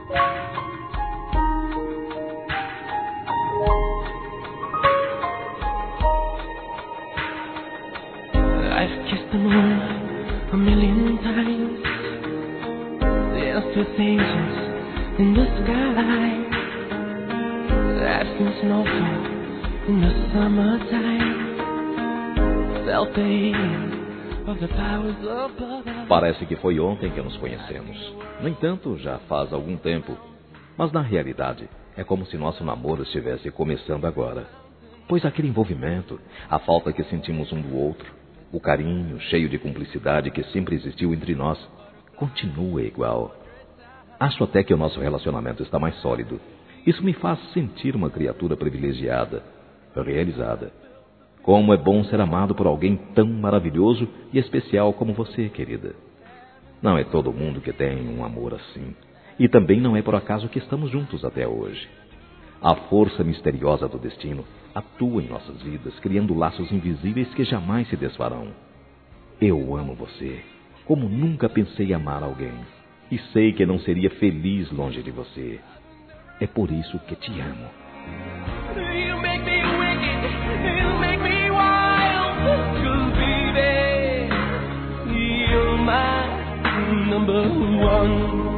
I've kissed the moon a million times. There's two angels in the sky. I've seen snowfall in the summertime. Felt the heat of the powers above. Parece que foi ontem que nos conhecemos. No entanto, já faz algum tempo. Mas na realidade, é como se nosso namoro estivesse começando agora. Pois aquele envolvimento, a falta que sentimos um do outro, o carinho cheio de cumplicidade que sempre existiu entre nós, continua igual. Acho até que o nosso relacionamento está mais sólido. Isso me faz sentir uma criatura privilegiada, realizada. Como é bom ser amado por alguém tão maravilhoso e especial como você, querida. Não é todo mundo que tem um amor assim. E também não é por acaso que estamos juntos até hoje. A força misteriosa do destino atua em nossas vidas, criando laços invisíveis que jamais se desfarão. Eu amo você, como nunca pensei amar alguém. E sei que não seria feliz longe de você. É por isso que te amo. You make me wicked, you make me wild. 'Cause baby, you're my number one.